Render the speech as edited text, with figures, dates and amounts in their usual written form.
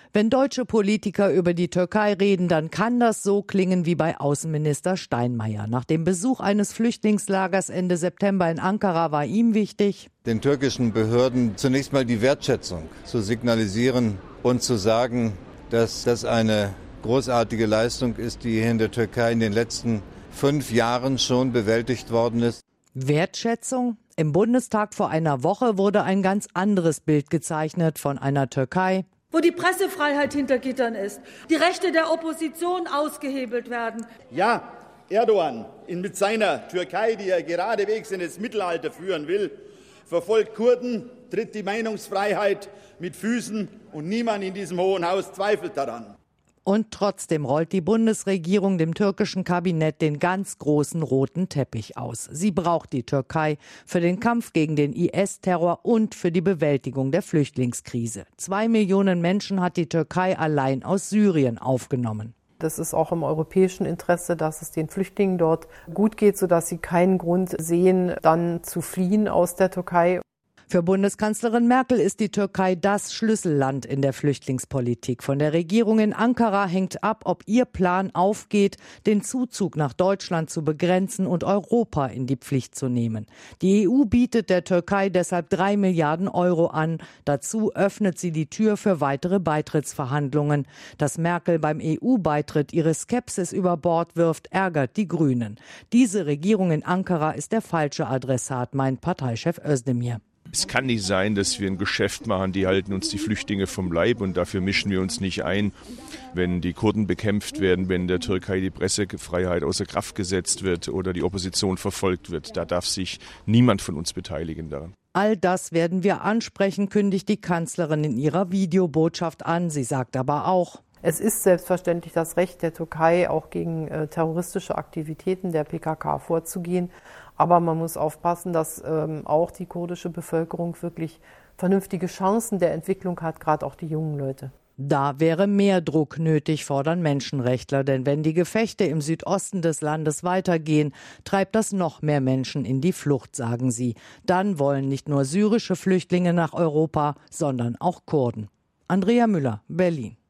Wenn deutsche Politiker über die Türkei reden, dann kann das so klingen wie bei Außenminister Steinmeier. Nach dem Besuch eines Flüchtlingslagers Ende September in Ankara war ihm wichtig, den türkischen Behörden zunächst mal die Wertschätzung zu signalisieren und zu sagen, dass das eine großartige Leistung ist, die hier in der Türkei in den letzten 5 Jahren schon bewältigt worden ist. Wertschätzung? Im Bundestag vor einer Woche wurde ein ganz anderes Bild gezeichnet von einer Türkei, wo die Pressefreiheit hinter Gittern ist, die Rechte der Opposition ausgehebelt werden. Ja, Erdogan mit seiner Türkei, die er geradewegs in das Mittelalter führen will, verfolgt Kurden, tritt die Meinungsfreiheit mit Füßen und niemand in diesem Hohen Haus zweifelt daran. Und trotzdem rollt die Bundesregierung dem türkischen Kabinett den ganz großen roten Teppich aus. Sie braucht die Türkei für den Kampf gegen den IS-Terror und für die Bewältigung der Flüchtlingskrise. 2 Millionen Menschen hat die Türkei allein aus Syrien aufgenommen. Das ist auch im europäischen Interesse, dass es den Flüchtlingen dort gut geht, sodass sie keinen Grund sehen, dann zu fliehen aus der Türkei. Für Bundeskanzlerin Merkel ist die Türkei das Schlüsselland in der Flüchtlingspolitik. Von der Regierung in Ankara hängt ab, ob ihr Plan aufgeht, den Zuzug nach Deutschland zu begrenzen und Europa in die Pflicht zu nehmen. Die EU bietet der Türkei deshalb 3 Milliarden Euro an. Dazu öffnet sie die Tür für weitere Beitrittsverhandlungen. Dass Merkel beim EU-Beitritt ihre Skepsis über Bord wirft, ärgert die Grünen. Diese Regierung in Ankara ist der falsche Adressat, meint Parteichef Özdemir. Es kann nicht sein, dass wir ein Geschäft machen, die halten uns die Flüchtlinge vom Leib und dafür mischen wir uns nicht ein. Wenn die Kurden bekämpft werden, wenn in der Türkei die Pressefreiheit außer Kraft gesetzt wird oder die Opposition verfolgt wird, da darf sich niemand von uns beteiligen daran. All das werden wir ansprechen, kündigt die Kanzlerin in ihrer Videobotschaft an. Sie sagt aber auch: Es ist selbstverständlich das Recht der Türkei, auch gegen terroristische Aktivitäten der PKK vorzugehen. Aber man muss aufpassen, dass auch die kurdische Bevölkerung wirklich vernünftige Chancen der Entwicklung hat, gerade auch die jungen Leute. Da wäre mehr Druck nötig, fordern Menschenrechtler. Denn wenn die Gefechte im Südosten des Landes weitergehen, treibt das noch mehr Menschen in die Flucht, sagen sie. Dann wollen nicht nur syrische Flüchtlinge nach Europa, sondern auch Kurden. Andrea Müller, Berlin.